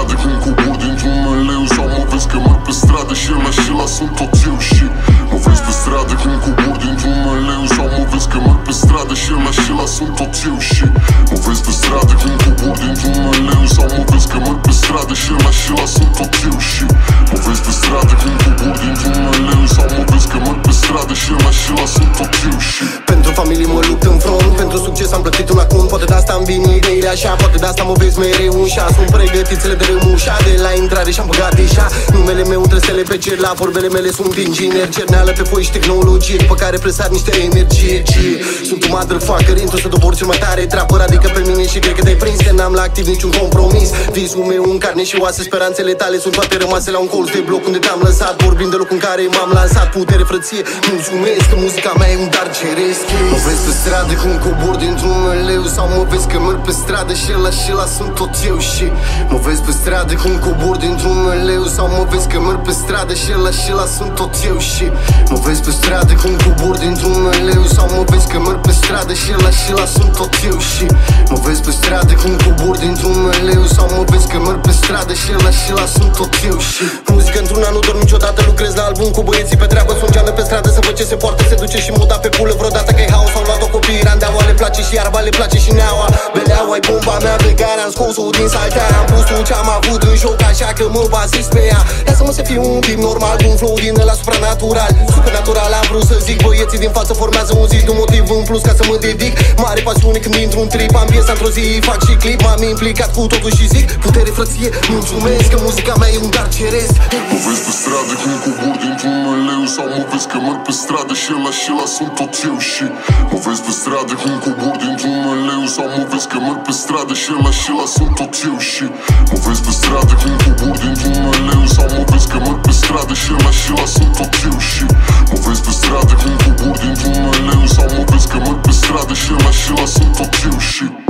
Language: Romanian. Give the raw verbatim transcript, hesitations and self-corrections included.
stradă când cobor dintr-un meleu, sau mă vezi că merg pe stradă și ăla și ăla sunt tot eu. Și mă vezi pe stradă când cobor dintr-un meleu, sau mă vezi că merg pe stradă și ăla și ăla sunt tot eu. Și mă vezi pe stradă când cobor dintr-un meleu, sau mă vezi că merg pe stradă și ăla și ăla sunt tot eu. Și mă vezi pe stradă când cobor dintr-un meleu, sau mă vezi că merg pe stradă și ăla și ăla sunt tot eu. Și pentru familie mă lupt în front, pentru succes am plătit un acum. Poate de asta-mi vin ideile așa, poate de asta mă vezi mereu un șa. Sunt pregătițele de râmușa, de la intrare și-am băgat deja numele meu între stele pe cer, la vorbele mele sunt inginer. Cerneală pe foi și tehnologie, după care presar niște energie. Sunt un motherfucker, intru să dobor cel mai tare trapper, adică pe mine și cred că te-ai prins, că n-am la activ niciun compromis. Visul meu în carne și oase, speranțele tale sunt toate rămase la un colț de bloc unde te-am lăsat, vorbind de loc în care m-am lansat. Putere, frăție, mulțumesc că muzica mea e un dar ceresc. Mă vezi pe stradă când cobor dintr-un meleu, sau mă vezi că merg pe stradă și ăla și ăla sunt tot eu. Și mă vezi pe stradă când cobor dintr-un meleu, sau mă vezi că merg pe stradă și ăla și ăla sunt tot eu. Și mă vezi pe stradă când cobor dintr-un meleu, sau mă vezi că merg pe stradă și ăla și ăla sunt tot eu. Și mă vezi pe stradă când cobor dintr-un meleu, sau mă vezi că merg pe stradă și ăla și ăla sunt tot eu. Și muzică într-una nu dorm niciodată, lucrez la album cu băieții pe treabă. Sunt geană pe stradă să văd ce se poartă, se duce și moda pe pulă vreodată că-i haos. Au luat-o copiii, randeaua le place și iarba le place și neaua. Beleaua-i bomba mea pe care am scos-o din saltea, am pus-o ce-am avut în joc, așa că mă bazez pe ea. Lasă-mă să fiu un tip normal, cu un flow din ăla supranatural. Supernatural am vrut să zic, băieții din față formează un zid, un motiv în plus ca să mă dedic. Mare pasiune când intru un trip, am piesa într-o zi, fac și clip. M-am implicat cu totul și zic, putere, frăție, mulțumesc că muzica mea e un dar ceresc. mă vezi pe stradă când cobor dintr-un meleu, sau mă vezi că merg pe stradă și ăla și ăla sunt tot eu. Și mă vezi pe stradă când cobor dintr-un meleu, sau mă vezi că merg pe stradă și ăla și ăla sunt tot eu. Și mă vezi pe stradă când cobor dintr-un meleu, sau mă vezi că merg pe stradă și ăla și ăla sunt tot eu. Și mă vezi pe stradă când cobor dintr-un meleu, sau mă vezi că merg pe stradă și ăla și ăla sunt tot eu. Și